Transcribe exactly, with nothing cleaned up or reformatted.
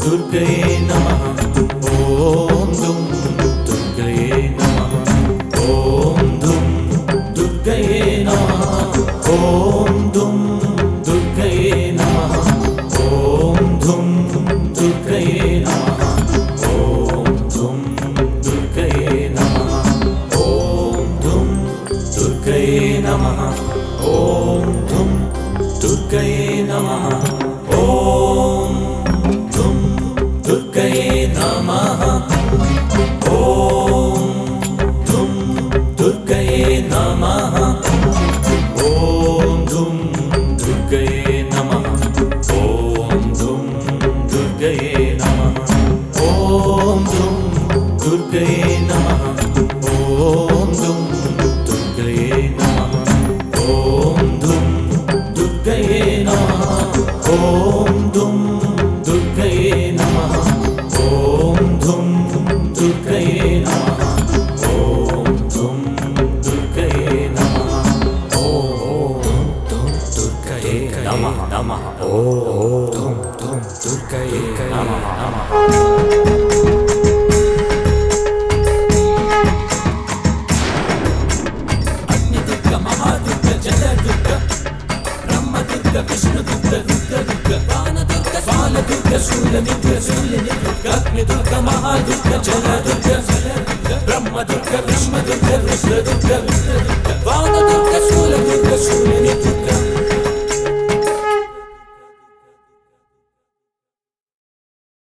दुर्गये नमः ॐ दुं दुर्गये नमः ॐ दुं दुर्गये नमः ॐ दुं दुर्गये नमः ॐ दुं दुर्गये नमः ॐ दुं दुर्गये नमः ॐ दुं दुर्गये नमः ॐ दुं दुर्गये नमः ॐ दुं दुर्गये नमः ॐ दुं दुर्गये नमः ॐ दुं दुर्गये नमः ॐ दुं दुर्गये नमः ॐ दुं दुर्गये नमः ॐ दुं दुर्गये नमः ॐ दुं दुर्गये नमः ॐ दुं दुर्गये नमः ॐ दुं दुर्गये नमः ॐ दुं दुर्गये नमः ॐ दुं दुर्गये नमः नमः ॐ दुं दुर्गये नमः नमः अग्निदुर्गा महादुर्गा जलदुर्गा ब्रह्मदुर्गा विष्णुदुर्गा रुद्रदुर्गा वानदुर्गा बालदुर्गा शूलदुर्गा शूलिनीदुर्गा अग्निदुर्गा महादुर्गा जलदुर्गा जलदुर्गा ब्रह्मदुर्गा विष्णुदुर्गा रुद्रदुर्गा रुद्रदुर्गा